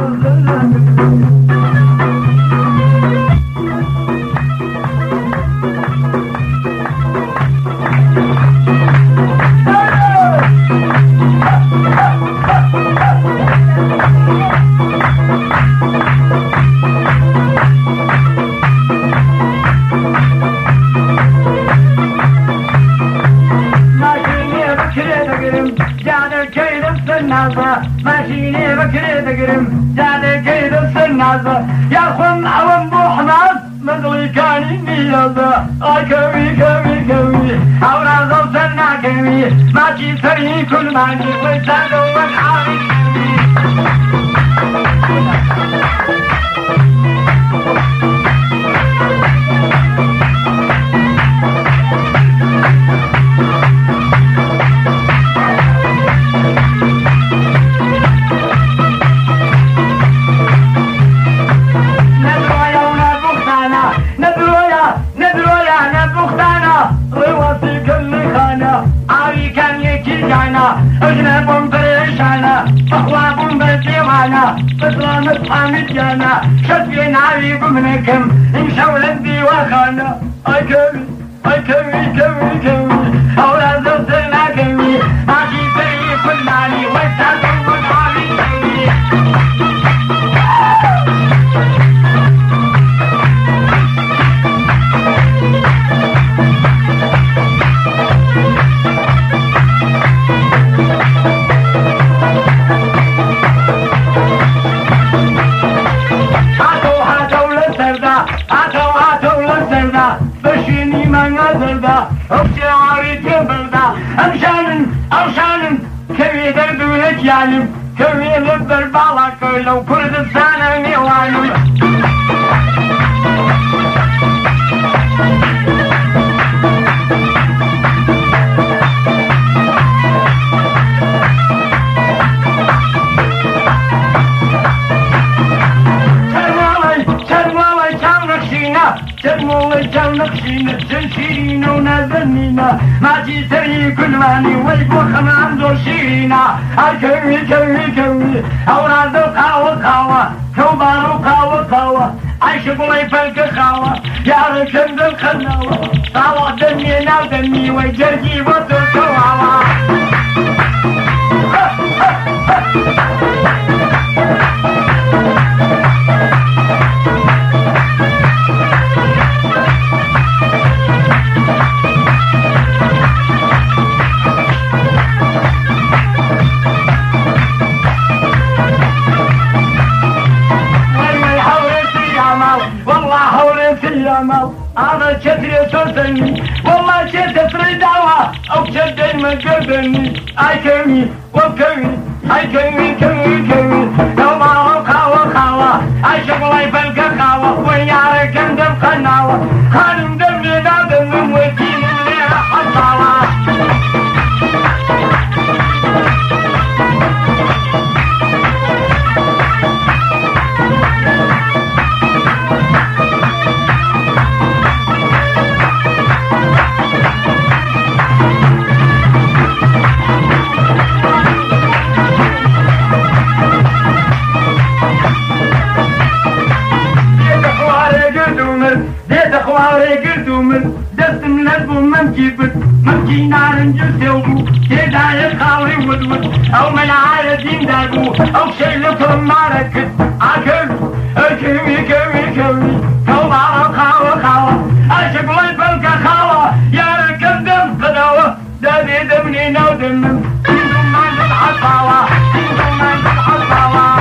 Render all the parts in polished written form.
ماشيني بكري تقرم جاني كيد السنازة يا خم عوام بوحناس مدلي كان النيازة كوي كوي كوي حولا زوجنا كوي ماشي سري كل ماني ويسادو وحاوي أجنب بريشانا أخواب بسيوانا بطلان حامديانا شدين عليكم منكم إنشاو لدي وخانا أي كوي أي كوي كوي كوي أولا زوجنا كوي ماشي سري كل مالي ويسادو ونعالي كوي بشيني من أزردا أبشعاري تبردا أمشان كوي دردولك يعلم كوي لبر بالاك لو كردستان ميوانم تدموي جنقشينا تنشيرينا ونازلنينا ماجي سري كل ماني ويبوخن عنده شيرينا الكوي كوي كوي أورا ذوقا وقاوة كوبار وقاوة عيش بلي فلك خاوة يا ركن ذو الخناوة طاوة دمي ناو دمي ويجرجي وتوكواوة هذا شتري صوتني والله شتفري دعوة أو شدين من قلبني أي كوي وكوي أي كوي كوي كوي لو ما هو خاوة أي شغلي فلك خاوة ويارك اندم خناوة خانم دمي نادم من وكيل اللي حصاوة دست من البو منجيبت ممجي نار نجسيوبو كداية خاوي ودود أو من عالدين دابو أو شيلتهم ماركت عكوي كوي كوي كوي كوبارا خاوة أشق لي فلك خاوة يا ركب دم قدوة دادي دمني نو دمم دم ما تتحصاوة دم ما تتحصاوة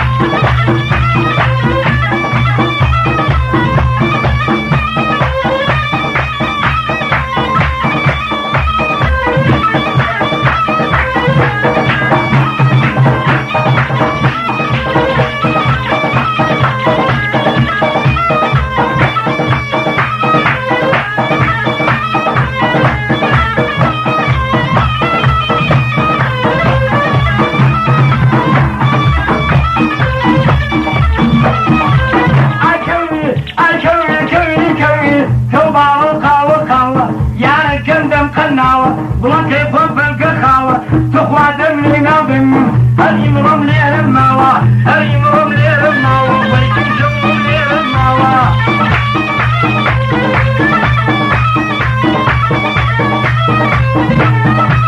Thank you.